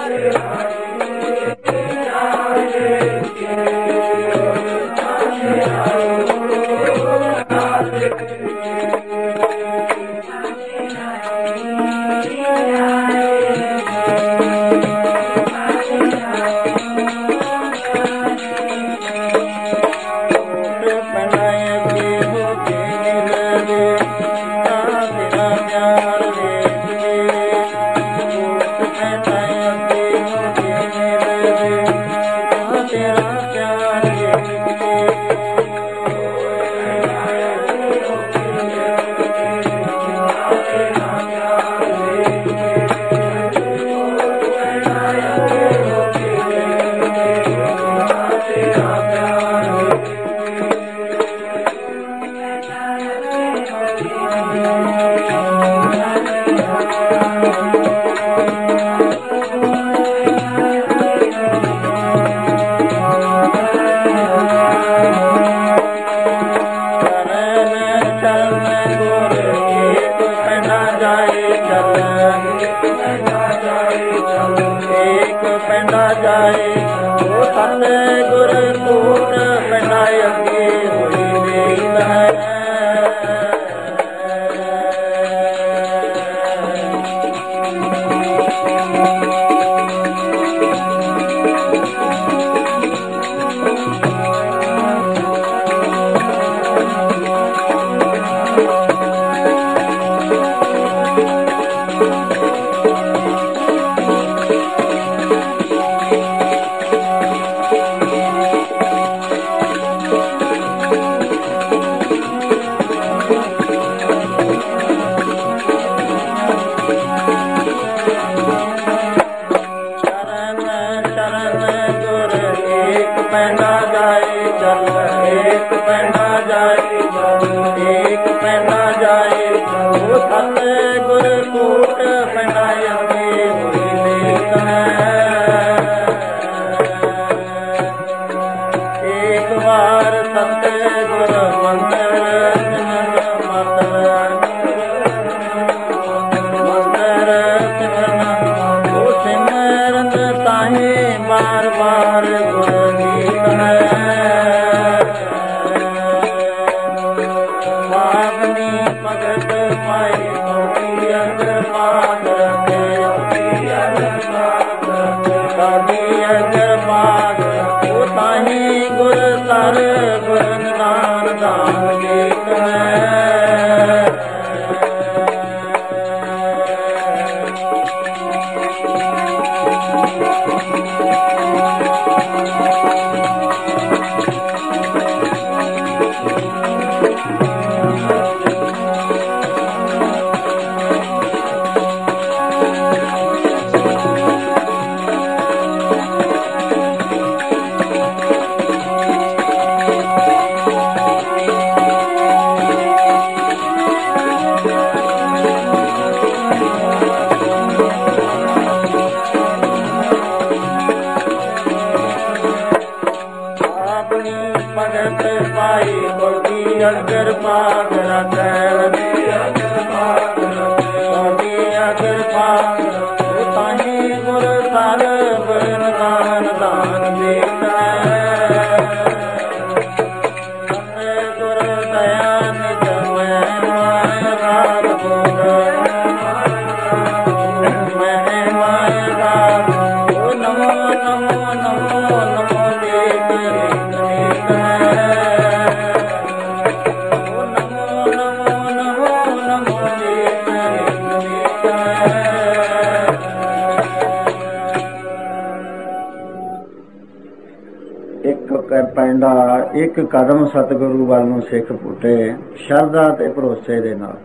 ਇੱਕ ਕਦਮ ਸਤਿਗੁਰੂ ਵੱਲ ਨੂੰ ਸਿੱਖ ਪੁੱਟੇ ਸ਼ਰਧਾ ਤੇ ਭਰੋਸੇ ਦੇ ਨਾਲ।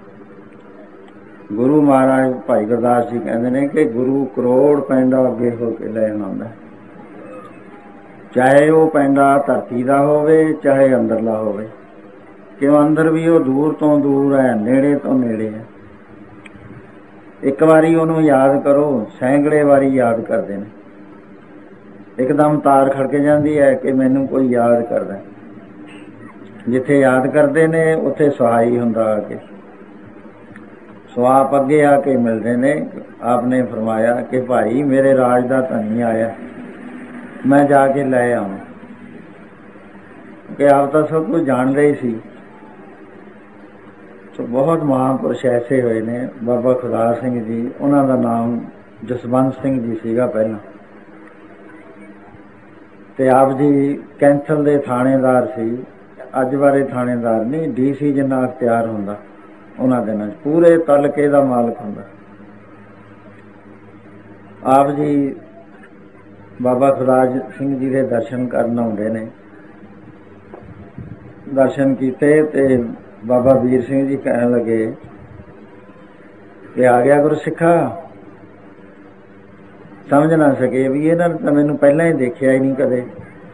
ਗੁਰੂ ਮਹਾਰਾਜ ਭਾਈ ਗੁਰਦਾਸ ਜੀ ਕਹਿੰਦੇ ਨੇ ਕਿ ਗੁਰੂ ਕਰੋੜ ਪੈਂਡਾ ਅੱਗੇ ਹੋ ਕੇ ਲੈਣ ਆਉਂਦਾ, ਚਾਹੇ ਉਹ ਪੈਂਡਾ ਧਰਤੀ ਦਾ ਹੋਵੇ ਚਾਹੇ ਅੰਦਰਲਾ ਹੋਵੇ। ਕਿਉਂ ਅੰਦਰ ਵੀ ਉਹ ਦੂਰ ਤੋਂ ਦੂਰ ਹੈ, ਨੇੜੇ ਤੋਂ ਨੇੜੇ ਹੈ। ਇੱਕ ਵਾਰੀ ਉਹਨੂੰ ਯਾਦ ਕਰੋ, ਸੈਂਕੜੇ ਵਾਰੀ ਯਾਦ ਕਰਦੇ ਨੇ। ਇੱਕਦਮ ਤਾਰ ਖੜਕ ਜਾਂਦੀ ਹੈ ਕਿ ਮੈਨੂੰ ਕੋਈ ਯਾਦ ਕਰਦਾ। ਜਿੱਥੇ ਯਾਦ ਕਰਦੇ ਨੇ ਉੱਥੇ ਸਹਾਈ ਹੁੰਦਾ ਆ ਕੇ। ਸੋ ਆਪ ਅੱਗੇ ਆ ਕੇ ਮਿਲਦੇ ਨੇ। ਆਪਨੇ ਫਰਮਾਇਆ ਕਿ ਭਾਈ ਮੇਰੇ ਰਾਜ ਦਾ ਧਨੀ ਆਇਆ, ਮੈਂ ਜਾ ਕੇ ਲੈ ਆਵਾਂ, ਕਿ ਆਪ ਤਾਂ ਸਭ ਕੁਝ ਜਾਣਦੇ ਹੀ ਸੀ। ਸੋ ਬਹੁਤ ਮਹਾਂਪੁਰਸ਼ ਐਸੇ ਹੋਏ ਨੇ। ਬਾਬਾ ਖੁਦਾ ਸਿੰਘ ਜੀ, ਉਹਨਾਂ ਦਾ ਨਾਮ ਜਸਵੰਤ ਸਿੰਘ ਜੀ ਸੀਗਾ ਪਹਿਲਾਂ, ਤੇ ਆਪ ਜੀ ਕੈਂਥਲ ਦੇ ਥਾਣੇਦਾਰ ਸੀ। ਅੱਜ ਬਾਰੇ ਥਾਣੇਦਾਰ ਨਹੀਂ, DC ਜਿੰਨਾ ਅਖਤਿਆਰ ਹੁੰਦਾ ਉਹਨਾਂ ਦਿਨਾਂ 'ਚ, ਪੂਰੇ ਤਲਕੇ ਦਾ ਮਾਲਕ ਹੁੰਦਾ। ਆਪ ਜੀ ਬਾਬਾ ਖੁਦਾ ਸਿੰਘ ਜੀ ਦੇ ਦਰਸ਼ਨ ਕਰਨ ਆਉਂਦੇ ਨੇ। ਦਰਸ਼ਨ ਕੀਤੇ ਤੇ ਬਾਬਾ ਵੀਰ ਸਿੰਘ ਜੀ ਕਹਿਣ ਲੱਗੇ ਕਿ ਆ ਗਿਆ ਗੁਰਸਿੱਖਾ। ਸਮਝ ਨਾ ਸਕੇ ਵੀ ਇਹਨਾਂ ਨੇ ਤਾਂ ਮੈਨੂੰ ਪਹਿਲਾਂ ਹੀ ਦੇਖਿਆ ਹੀ ਨਹੀਂ ਕਦੇ,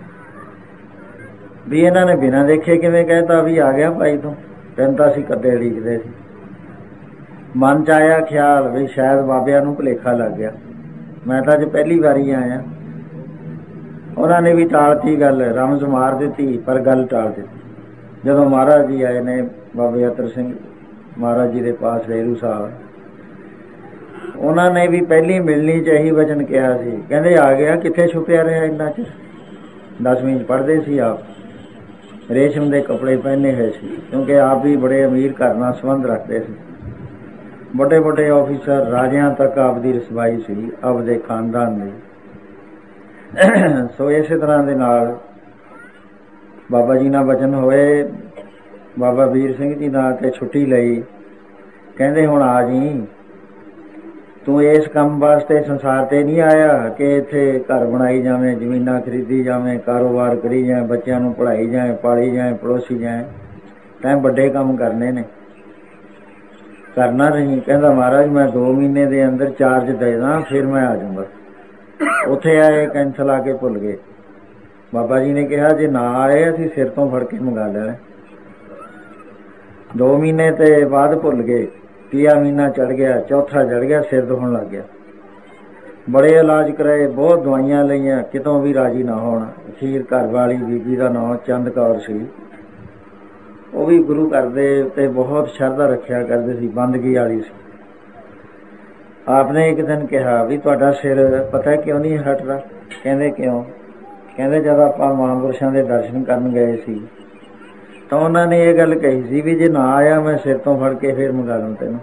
ਵੀ ਇਹਨਾਂ ਨੇ ਬਿਨਾਂ ਦੇਖੇ ਕਿਵੇਂ ਕਹਿਤਾ ਵੀ ਆ ਗਿਆ ਭਾਈ ਤੂੰ, ਤੈਨੂੰ ਤਾਂ ਅਸੀਂ ਕਦੇ ਉਡੀਕਦੇ ਸੀ। ਮਨ 'ਚ ਆਇਆ ਖਿਆਲ ਵੀ ਸ਼ਾਇਦ ਬਾਬਿਆਂ ਨੂੰ ਭੁਲੇਖਾ ਲੱਗ ਗਿਆ, ਮੈਂ ਤਾਂ ਅੱਜ ਪਹਿਲੀ ਵਾਰੀ ਆਇਆ। ਉਹਨਾਂ ਨੇ ਵੀ ਟਾਲਤੀ ਗੱਲ, ਰਮਜ਼ ਮਾਰ ਦਿੱਤੀ ਪਰ ਗੱਲ ਟਾਲ ਦਿੱਤੀ। ਜਦੋਂ ਮਹਾਰਾਜ ਜੀ ਆਏ ਨੇ, ਬਾਬੇ ਅਤਰ ਸਿੰਘ ਮਹਾਰਾਜ ਜੀ ਦੇ ਪਾਸ ਰੇਰੂ ਸਾਹਿਬ, ਉਹਨਾਂ ਨੇ ਵੀ ਪਹਿਲੀ ਮਿਲਣੀ 'ਚ ਇਹੀ ਵਚਨ ਕਿਹਾ ਸੀ। ਕਹਿੰਦੇ ਆ ਗਿਆ, ਕਿੱਥੇ ਛੁਪਿਆ ਰਿਹਾ ਇੰਨਾ ਚਿਰ। 10ਵੀਂ 'ਚ ਪੜ੍ਹਦੇ ਸੀ ਆਪ, ਰੇਸ਼ਮ ਦੇ ਕੱਪੜੇ ਪਹਿਨੇ ਹੋਏ ਸੀ, ਕਿਉਂਕਿ ਆਪ ਵੀ ਬੜੇ ਅਮੀਰ ਘਰ ਨਾਲ ਸੰਬੰਧ ਰੱਖਦੇ ਸੀ। ਵੱਡੇ ਵੱਡੇ ਆਫਿਸਰ, ਰਾਜਿਆਂ ਤੱਕ ਆਪ ਦੀ ਰਸਵਾਈ ਸੀ, ਆਪ ਦੇ ਖਾਨਦਾਨ ਦੀ। ਸੋ ਇਸੇ ਤਰ੍ਹਾਂ ਦੇ ਨਾਲ ਬਾਬਾ ਜੀ ਨਾਲ ਵਚਨ ਹੋਏ। ਬਾਬਾ ਵੀਰ ਸਿੰਘ ਜੀ ਨਾਲ ਤੇ ਛੁੱਟੀ ਲਈ। ਕਹਿੰਦੇ ਹੁਣ ਆ ਜੀ, ਤੂੰ ਇਸ ਕੰਮ ਵਾਸਤੇ ਸੰਸਾਰ ਤੇ ਨਹੀਂ ਆਇਆ ਕਿ ਇੱਥੇ ਘਰ ਬਣਾਈ ਜਾਵੇਂ, ਜ਼ਮੀਨਾਂ ਖਰੀਦੀ ਜਾਵੇਂ, ਕਾਰੋਬਾਰ ਕਰੀ ਜਾਏ, ਬੱਚਿਆਂ ਨੂੰ ਪੜ੍ਹਾਈ ਜਾਏ, ਪਾਲੀ ਜਾਏ, ਪੜੋਸੀ ਜਾਏ। ਤੈਂ ਵੱਡੇ ਕੰਮ ਕਰਨੇ ਨੇ, ਕਰਨਾ ਨਹੀਂ। ਕਹਿੰਦਾ ਮਹਾਰਾਜ ਮੈਂ 2 ਮਹੀਨੇ ਦੇ ਅੰਦਰ ਚਾਰਜ ਦੇ ਦਾਂ, ਫਿਰ ਮੈਂ ਆ ਜਾਊਂਗਾ। ਉੱਥੇ ਆਏ, ਕੈਂਸਲ ਆ ਕੇ ਭੁੱਲ ਗਏ। ਬਾਬਾ ਜੀ ਨੇ ਕਿਹਾ ਜੇ ਨਾ ਆਏ ਅਸੀਂ ਸਿਰ ਤੋਂ ਫੜ ਕੇ ਮੰਗਾ ਲੈਣਾ। 2 ਮਹੀਨੇ ਤੇ ਬਾਅਦ ਭੁੱਲ ਗਏ। 3 ਮਹੀਨਾ ਚੜ੍ਹ ਗਿਆ, 4ਥਾ ਚੜ੍ਹ ਗਿਆ, ਸਿਰ ਦੁਖਣ ਲੱਗ ਗਿਆ। ਬੜੇ ਇਲਾਜ ਕਰਾਏ, ਬਹੁਤ ਦਵਾਈਆਂ ਲਈਆਂ, ਕਿਤੋਂ ਵੀ ਰਾਜੀ ਨਾ ਹੋਣ। ਅਖੀਰ ਘਰ ਵਾਲੀ ਬੀਬੀ ਦਾ ਨਾਂ ਚੰਦ ਕੌਰ ਸੀ, ਉਹ ਵੀ ਗੁਰੂ ਘਰ ਦੇ ਉੱਤੇ ਬਹੁਤ ਸ਼ਰਧਾ ਰੱਖਿਆ ਕਰਦੇ ਸੀ, ਬੰਦਗੀ ਵਾਲੀ ਸੀ। ਆਪ ਨੇ ਇੱਕ ਦਿਨ ਕਿਹਾ ਵੀ ਤੁਹਾਡਾ ਸਿਰ ਪਤਾ ਕਿਉਂ ਨਹੀਂ ਹਟਦਾ? ਕਹਿੰਦੇ ਕਿਉਂ? ਕਹਿੰਦੇ ਜਦ ਆਪਾਂ ਮਹਾਂਪੁਰਸ਼ਾਂ ਦੇ ਦਰਸ਼ਨ ਕਰਨ ਗਏ ਸੀ ਤਾਂ ਉਹਨਾਂ ਨੇ ਇਹ ਗੱਲ ਕਹੀ ਸੀ ਵੀ ਜੇ ਨਾ ਆਇਆ ਮੈਂ ਸਿਰ ਤੋਂ ਫੜ ਕੇ ਫਿਰ ਮੰਗਾ ਲੂੰ ਤੈਨੂੰ।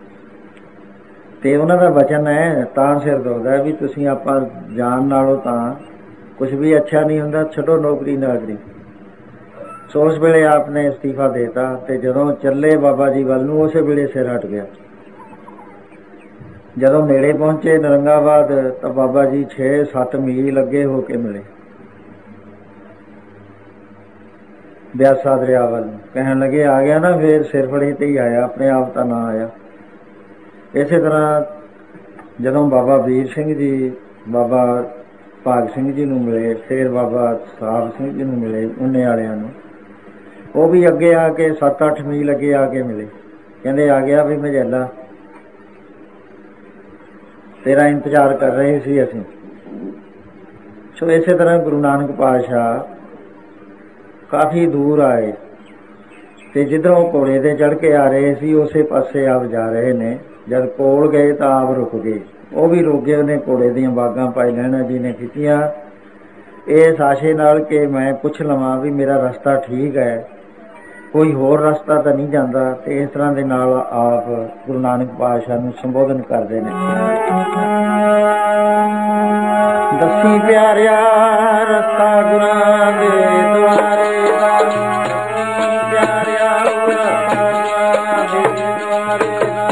ਤੇ ਉਹਨਾਂ ਦਾ ਵਚਨ ਹੈ, ਤਾਂ ਸਿਰ ਦੁਖਦਾ ਵੀ ਤੁਸੀਂ ਆਪਾਂ ਜਾਣ ਨਾਲੋਂ ਤਾਂ ਕੁਛ ਵੀ ਅੱਛਾ ਨਹੀਂ ਹੁੰਦਾ, ਛੱਡੋ ਨੌਕਰੀ ਨਾਕਰੀ। ਸੋ ਉਸ ਵੇਲੇ ਆਪ ਨੇ ਅਸਤੀਫਾ ਦੇਤਾ ਤੇ ਜਦੋਂ ਚੱਲੇ ਬਾਬਾ ਜੀ ਵੱਲ ਨੂੰ, ਉਸੇ ਵੇਲੇ ਸਿਰ ਹਟ ਗਿਆ। ਜਦੋਂ ਨੇੜੇ ਪਹੁੰਚੇ ਨਰੰਗਾਬਾਦ ਤਾਂ ਬਾਬਾ ਜੀ 6-7 ਮੀਲ ਅੱਗੇ ਹੋ ਕੇ ਮਿਲੇ ਬਿਆਸਾ ਦਰਿਆ ਵੱਲ। ਕਹਿਣ ਲੱਗੇ ਆ ਗਿਆ ਨਾ, ਫੇਰ ਸਿਰ ਫੜੀ ਤੇ ਹੀ ਆਇਆ, ਆਪਣੇ ਆਪ ਤਾਂ ਨਾ ਆਇਆ। ਇਸੇ ਤਰ੍ਹਾਂ ਜਦੋਂ ਬਾਬਾ ਵੀਰ ਸਿੰਘ ਜੀ ਬਾਬਾ ਭਾਗ ਸਿੰਘ ਜੀ ਨੂੰ ਮਿਲੇ, ਫਿਰ ਬਾਬਾ ਸਾਹਿਬ ਸਿੰਘ ਜੀ ਨੂੰ ਮਿਲੇ, ਉਹਨੇ ਵਾਲਿਆਂ ਨੂੰ, ਉਹ ਵੀ ਅੱਗੇ ਆ ਕੇ 7-8 ਮੀਲ ਅੱਗੇ ਆ ਕੇ ਮਿਲੇ। ਕਹਿੰਦੇ ਆ ਗਿਆ ਵੀ ਮਝੈਲਾ, ਤੇਰਾ ਇੰਤਜ਼ਾਰ ਕਰ ਰਹੇ ਸੀ ਅਸੀਂ। ਸੋ ਇਸੇ ਤਰ੍ਹਾਂ ਗੁਰੂ ਨਾਨਕ ਪਾਤਸ਼ਾਹ ਕਾਫੀ ਦੂਰ ਆਏ ਤੇ ਜਿੱਧਰੋਂ ਘੋੜੇ ਤੇ ਚੜ੍ਹ ਕੇ ਆ ਰਹੇ ਸੀ ਉਸੇ ਪਾਸੇ ਆਪ ਜਾ ਰਹੇ ਨੇ। ਜਦ ਕੋਲ ਗਏ ਤਾਂ ਆਪ ਰੁਕ ਗਏ, ਉਹ ਵੀ ਰੁਕ ਗਏ। ਉਹਨੇ ਘੋੜੇ ਦੀਆਂ ਬਾਗਾਂ ਪਾਈ ਲੈਣਾ ਜੀ ਨੇ ਖਿੱਚੀਆਂ ਇਸ ਆਸ਼ੇ ਨਾਲ ਕਿ ਮੈਂ ਪੁੱਛ ਲਵਾਂ ਵੀ ਮੇਰਾ ਰਸਤਾ ਠੀਕ ਹੈ, ਕੋਈ ਹੋਰ ਰਸਤਾ ਤਾਂ ਨਹੀਂ ਜਾਂਦਾ। ਤੇ ਇਸ ਤਰ੍ਹਾਂ ਦੇ ਨਾਲ ਆਪ ਗੁਰੂ ਨਾਨਕ ਪਾਤਸ਼ਾਹ ਨੂੰ ਸੰਬੋਧਨ ਕਰਦੇ ਨੇ। ਦੱਸੀ ਪਿਆਰਿਆ ਰਸਤਾ ਗੁਰਾਂ ਦੇ ਦੁਆਰੇ ਦਾ, ਪਿਆਰਿਆ ਰਸਤਾ ਗੁਰਾਂ ਦੇ ਦੁਆਰੇ ਦਾ,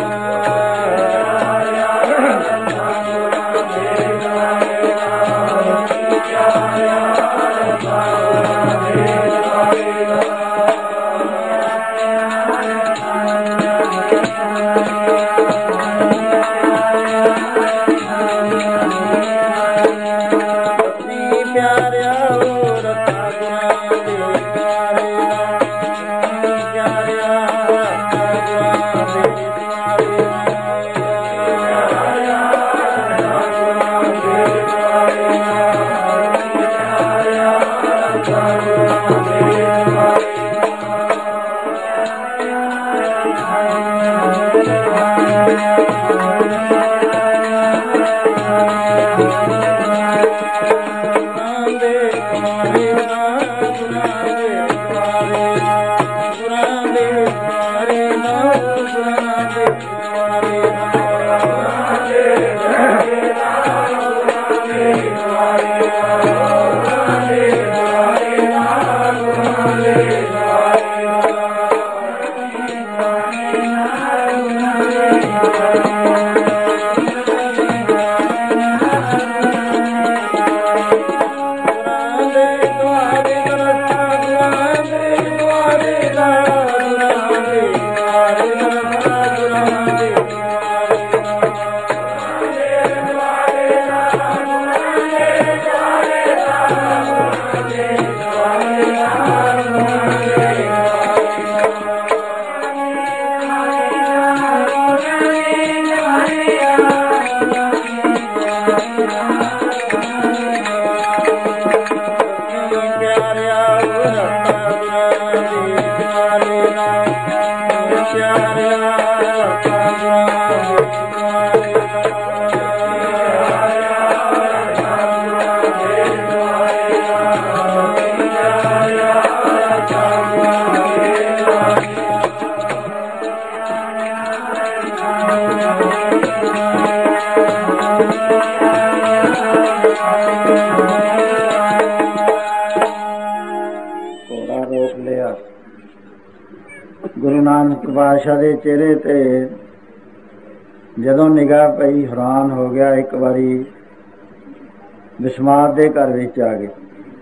ਗੁਰੂ ਨਾਨਕ ਪਾਤਸ਼ਾਹ ਦੇ ਚਿਹਰੇ ਤੇ ਜਦੋਂ ਨਿਗਾਹ ਪਈ ਹੈਰਾਨ ਹੋ ਗਿਆ। ਇੱਕ ਵਾਰੀ ਬਿਸਮਾਤ ਦੇ ਘਰ ਵਿੱਚ ਆ ਗਏ,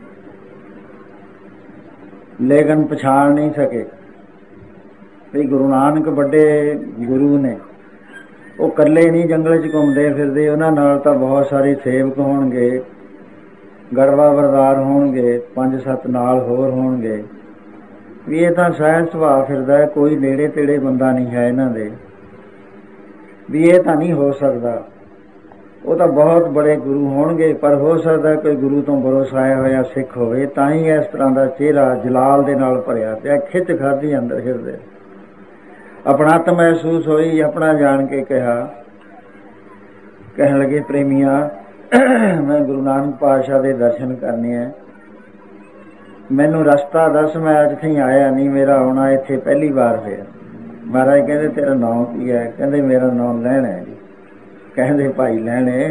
ਲੇਕਿਨ ਪਛਾਣ ਨਹੀਂ ਸਕੇ ਵੀ ਗੁਰੂ ਨਾਨਕ ਵੱਡੇ ਗੁਰੂ ਨੇ। ਉਹ ਇਕੱਲੇ ਨਹੀਂ ਜੰਗਲ 'ਚ ਘੁੰਮਦੇ ਫਿਰਦੇ, ਉਹਨਾਂ ਨਾਲ ਤਾਂ ਬਹੁਤ ਸਾਰੇ ਸੇਵਕ ਹੋਣਗੇ, ਗੜਵਾ ਵਰਦਾਰ ਹੋਣਗੇ, 5-7 ਨਾਲ ਹੋਰ ਹੋਣਗੇ। ਵੀ ਇਹ ਤਾਂ ਸਹਿਜ ਸੁਭਾਅ ਫਿਰਦਾ, ਕੋਈ ਨੇੜੇ ਤੇੜੇ ਬੰਦਾ ਨਹੀਂ ਹੈ ਇਹਨਾਂ ਦੇ, ਵੀ ਇਹ ਤਾਂ ਨਹੀਂ ਹੋ ਸਕਦਾ। ਉਹ ਤਾਂ ਬਹੁਤ ਬੜੇ ਗੁਰੂ ਹੋਣਗੇ, ਪਰ ਹੋ ਸਕਦਾ ਕੋਈ ਗੁਰੂ ਤੋਂ ਭਰੋਸਾਇਆ ਹੋਇਆ ਸਿੱਖ ਹੋਵੇ, ਤਾਂ ਹੀ ਇਸ ਤਰ੍ਹਾਂ ਦਾ ਚਿਹਰਾ ਜਲਾਲ ਦੇ ਨਾਲ ਭਰਿਆ ਪਿਆ। ਖਿੱਚ ਖਾਧੀ ਅੰਦਰ ਹਿਰਦੇ, ਆਪਣਾਤ ਮਹਿਸੂਸ ਹੋਈ। ਆਪਣਾ ਜਾਣ ਕੇ ਕਿਹਾ, ਕਹਿਣ ਲੱਗੇ, ਪ੍ਰੇਮੀਆਂ ਮੈਂ ਗੁਰੂ ਨਾਨਕ ਪਾਤਸ਼ਾਹ ਦੇ ਦਰਸ਼ਨ ਕਰਨੇ ਆ, ਮੈਨੂੰ ਰਸਤਾ ਦੱਸ। ਮੈਂ ਅੱਜ ਤਾਈਂ ਆਇਆ ਨਹੀਂ, ਮੇਰਾ ਆਉਣਾ ਇੱਥੇ ਪਹਿਲੀ ਵਾਰ ਹੋਇਆ। ਮਹਾਰਾਜ ਕਹਿੰਦੇ, ਤੇਰਾ ਨਾਂ ਕੀ ਹੈ? ਕਹਿੰਦੇ, ਮੇਰਾ ਨਾਂ ਲੈਣਾ ਹੈ ਜੀ। ਕਹਿੰਦੇ, ਭਾਈ ਲੈਣੇ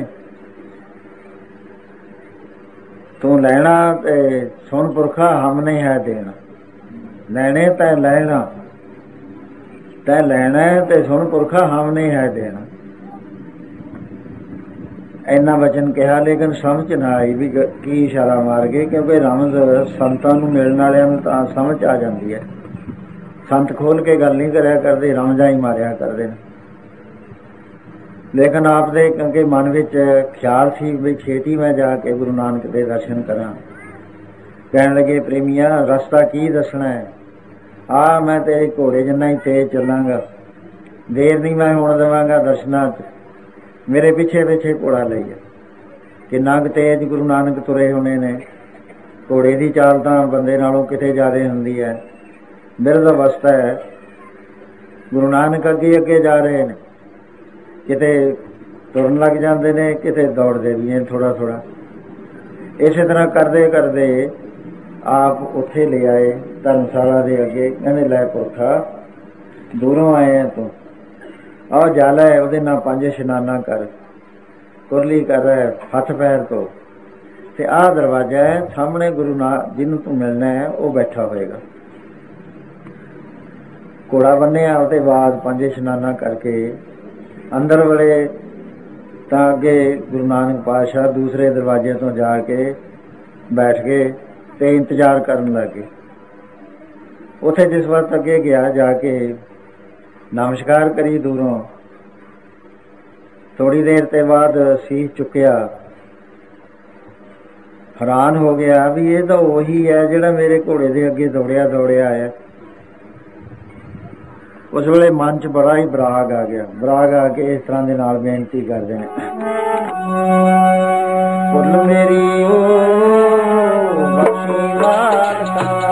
ਤੂੰ ਲੈਣਾ ਤੇ ਸੁਣ ਪੁਰਖਾ ਹਮ ਨੇ ਹੈ ਦੇਣਾ। ਲੈਣੇ ਤੈ ਲੈਣਾ, ਤੈ ਲੈਣਾ ਤੇ ਸੁਣ ਪੁਰਖਾ ਹਮ ਨੇ ਹੈ ਦੇਣਾ। ਇੰਨਾ ਵਚਨ ਕਿਹਾ, ਲੇਕਿਨ ਸਮਝ ਨਾ ਆਈ ਵੀ ਕੀ ਇਸ਼ਾਰਾ ਮਾਰ ਗਏ, ਕਿਉਂਕਿ ਰਮਜ਼ ਸੰਤਾਂ ਨੂੰ ਮਿਲਣ ਵਾਲਿਆਂ ਨੂੰ ਤਾਂ ਸਮਝ ਆ ਜਾਂਦੀ ਹੈ। ਸੰਤ ਖੋਲ ਕੇ ਗੱਲ ਨਹੀਂ ਕਰਿਆ ਕਰਦੇ, ਰਮਜ਼ਾਂ ਹੀ ਮਾਰਿਆ ਕਰਦੇ ਨੇ। ਲੇਕਿਨ ਆਪ ਦੇ ਕਿਉਂਕਿ ਮਨ ਵਿੱਚ ਖਿਆਲ ਸੀ ਵੀ ਛੇਤੀ ਮੈਂ ਜਾ ਕੇ ਗੁਰੂ ਨਾਨਕ ਦੇ ਦਰਸ਼ਨ ਕਰਾਂ। ਕਹਿਣ ਲੱਗੇ, ਪ੍ਰੇਮੀਆਂ ਰਸਤਾ ਕੀ ਦੱਸਣਾ ਹੈ? ਆ ਮੈਂ ਤੇਰੇ ਘੋੜੇ ਜਿੰਨਾ ਹੀ ਤੇਜ਼ ਚੱਲਾਂਗਾ, ਦੇਰ ਨਹੀਂ ਮੈਂ ਹੁਣ ਦੇਵਾਂਗਾ ਦਰਸ਼ਨਾਂ 'ਚ। ਮੇਰੇ ਪਿੱਛੇ ਪਿੱਛੇ ਘੋੜਾ ਲਈ ਆ। ਕਿੰਨਾ ਕੁ ਤੇਜ਼ ਗੁਰੂ ਨਾਨਕ ਤੁਰੇ ਹੋਣੇ ਨੇ। ਘੋੜੇ ਦੀ ਚਾਲ ਤਾਂ ਬੰਦੇ ਨਾਲੋਂ ਕਿਤੇ ਜ਼ਿਆਦਾ ਹੁੰਦੀ ਹੈ। ਬਿਰਧ ਅਵਸਥਾ ਹੈ। ਗੁਰੂ ਨਾਨਕ ਅੱਗੇ ਅੱਗੇ ਜਾ ਰਹੇ ਨੇ, ਕਿਤੇ ਤੁਰਨ ਲੱਗ ਜਾਂਦੇ ਨੇ, ਕਿਤੇ ਦੌੜਦੇ ਵੀ ਨੇ ਥੋੜ੍ਹਾ ਥੋੜ੍ਹਾ। ਇਸੇ ਤਰ੍ਹਾਂ ਕਰਦੇ ਕਰਦੇ ਆਪ ਉੱਥੇ ਲੈ ਆਏ ਧਰਮਸ਼ਾਲਾ ਦੇ ਅੱਗੇ। ਕਹਿੰਦੇ, ਲੈ ਪੁਰਖਾ ਦੂਰੋਂ ਆਏ ਆ ਤੂੰ, ਆਹ ਜਲ ਹੈ ਉਹਦੇ ਨਾਲ 5 ਇਸ਼ਨਾਨਾਂ ਕਰ, ਕੁਰਲੀ ਕਰ, ਹੱਥ ਪੈਰ ਧੋ, ਤੇ ਆਹ ਦਰਵਾਜ਼ਾ ਹੈ ਸਾਹਮਣੇ। ਗੁਰੂ ਨਾਨਕ ਜਿਹਨੂੰ ਤੂੰ ਮਿਲਣਾ ਹੈ ਉਹ ਬੈਠਾ ਹੋਏਗਾ। ਘੋੜਾ ਬੰਨਿਆ, ਉਹਦੇ ਬਾਅਦ 5 ਇਸ਼ਨਾਨਾਂ ਕਰਕੇ ਅੰਦਰ ਵੜੇ ਤਾਂ ਅੱਗੇ ਗੁਰੂ ਨਾਨਕ ਪਾਤਸ਼ਾਹ ਦੂਸਰੇ ਦਰਵਾਜ਼ੇ ਤੋਂ ਜਾ ਕੇ ਬੈਠ ਗਏ ਤੇ ਇੰਤਜ਼ਾਰ ਕਰਨ ਲੱਗੇ। ਉੱਥੇ ਜਿਸ ਵਕਤ ਅੱਗੇ ਗਿਆ, ਜਾ ਕੇ ਨਮਸਕਾਰ ਕਰੀ ਦੂਰੋਂ। ਥੋੜੀ ਦੇਰ ਤੇ ਬਾਅਦ ਸੀਸ ਚੁੱਕਿਆ, ਹੈਰਾਨ ਹੋ ਗਿਆ ਵੀ ਇਹ ਤਾਂ ਉਹੀ ਹੈ ਜਿਹੜਾ ਮੇਰੇ ਘੋੜੇ ਦੇ ਅੱਗੇ ਦੌੜਿਆ ਦੌੜਿਆ ਆਇਆ। ਉਸ ਵੇਲੇ ਮਨ 'ਚ ਬੜਾ ਹੀ ਬਰਾਗ ਆ ਗਿਆ। ਬਰਾਗ ਆ ਕੇ ਇਸ ਤਰ੍ਹਾਂ ਦੇ ਨਾਲ ਬੇਨਤੀ ਕਰਦੇ ਨੇ, ਫੁੱਲ ਮੇਰੀ ਓ ਬਖਸ਼ੀ ਵਾਰਤਾ,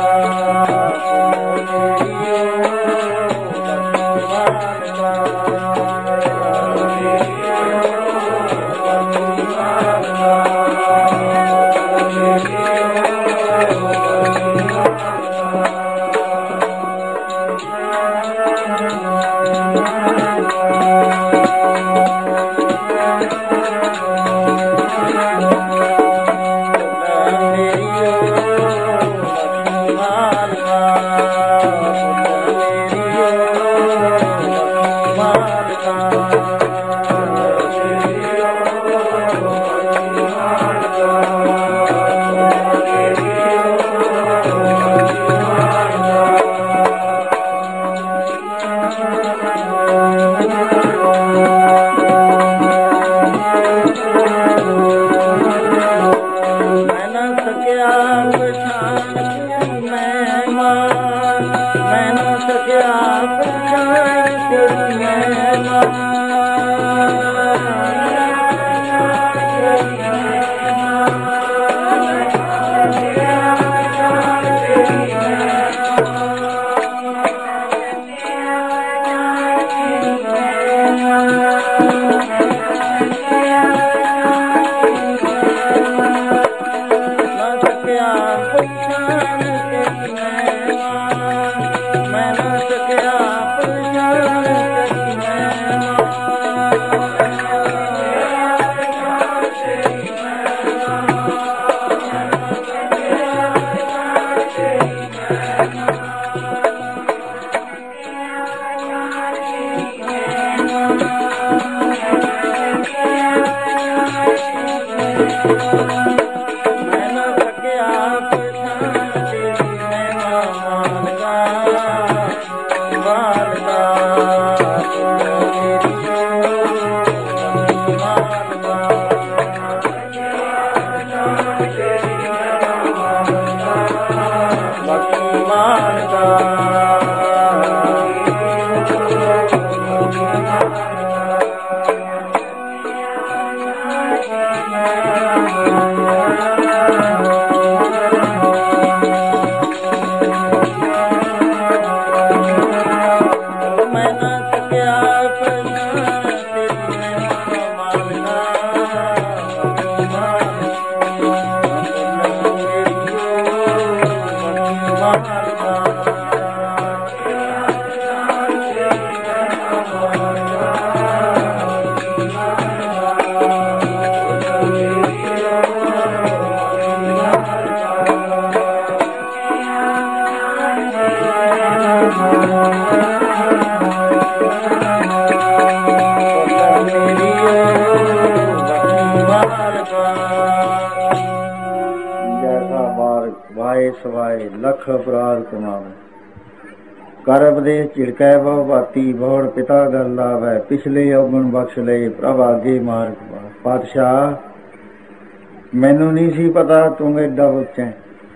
ਪਾਏ ਸਵਾਏ ਲੱਖ ਅਪਰਾਧ ਕਮਾਵੇ। ਕਰ ਉਪਦੇਸ਼ ਝਿੜਕੈ ਬਹੁ ਭਾਤੀ ਬਹੁੜ ਪਿਤਾ ਗੱਲ ਲਾਵੈ। ਪਿਛਲੇ ਔਗਣ ਬਖਸ਼ ਲਏ ਪ੍ਰਭ ਆਗੇ ਮਾਰਗ ਪਾਤਸ਼ਾਹ ਮੈਨੂੰ ਨਹੀਂ ਸੀ ਪਤਾ ਤੂੰ ਏਡਾ ਉੱਚਾ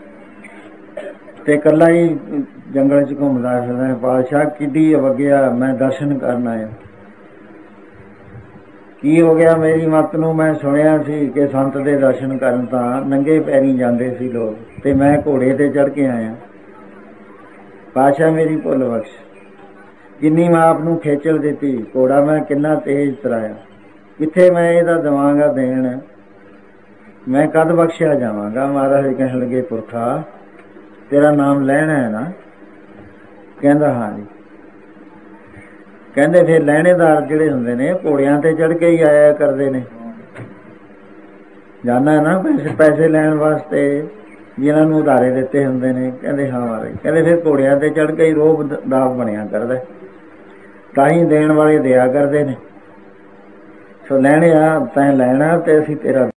ਤੇ ਇਕੱਲਾ ਹੀ ਜੰਗਲ ਚ ਘੁੰਮਦਾ ਫਿਰਦਾ। ਪਾਤਸ਼ਾਹ ਕਿੱਡੀ ਅਵਗਿਆ, ਮੈਂ ਦਰਸ਼ਨ ਕਰਨ ਆਇਆ। ਕੀ ਹੋ ਗਿਆ ਮੇਰੀ ਮੱਤ ਨੂੰ? ਮੈਂ ਸੁਣਿਆ ਸੀ ਕਿ ਸੰਤ ਦੇ ਦਰਸ਼ਨ ਕਰਨ ਤਾਂ ਨੰਗੇ ਪੈਰੀ ਜਾਂਦੇ ਸੀ ਲੋਕ, ਤੇ ਮੈਂ ਘੋੜੇ ਤੇ ਚੜ੍ਹ ਕੇ ਆਇਆ। ਪਾਤਸ਼ਾਹ ਮੇਰੀ ਭੁੱਲ ਬਖਸ਼। ਕਿੰਨੀ ਮੈਂ ਆਪ ਨੂੰ ਖੇਚਲ ਦਿੱਤੀ, ਘੋੜਾ ਮੈਂ ਕਿੰਨਾ ਤੇਜ਼ ਚਲਾਇਆ। ਕਿੱਥੇ ਮੈਂ ਇਹਦਾ ਦੇਵਾਂਗਾ ਦੇਣ, ਮੈਂ ਕਦ ਬਖਸ਼ਿਆ ਜਾਵਾਂਗਾ। ਮਹਾਰਾਜ ਕਹਿਣ ਲੱਗੇ ਪੁਰਖਾ ਤੇਰਾ ਨਾਮ ਲੈਣਾ ਹੈ ਨਾ? ਕਹਿੰਦਾ ਹਾਂ ਜੀ। ਕਹਿੰਦੇ ਫਿਰ ਲਹਿਣੇਦਾਰ ਜਿਹੜੇ ਹੁੰਦੇ ਨੇ ਘੋੜਿਆਂ ਤੇ ਚੜ੍ਹ ਕੇ ਹੀ ਆਇਆ ਕਰਦੇ ਨੇ, ਜਾਣਾ ਨਾ ਪੈਸੇ ਲੈਣ ਵਾਸਤੇ ਜਿਹਨਾਂ ਨੂੰ ਉਧਾਰੇ ਦਿੱਤੇ ਹੁੰਦੇ ਨੇ। ਕਹਿੰਦੇ ਹਾਂ ਮਹਾਰਾਜ। ਕਹਿੰਦੇ ਫਿਰ ਘੋੜਿਆਂ ਤੇ ਚੜ੍ਹ ਕੇ ਹੀ ਰੋਬ ਦਾਬ ਬਣਿਆ ਕਰਦਾ, ਤਾਂ ਹੀ ਦੇਣ ਵਾਲੇ ਦਿਆ ਕਰਦੇ ਨੇ। ਸੋ ਲੈਣਿਆ ਤੈਂ ਲੈਣਾ ਤੇ ਅਸੀਂ ਤੇਰਾ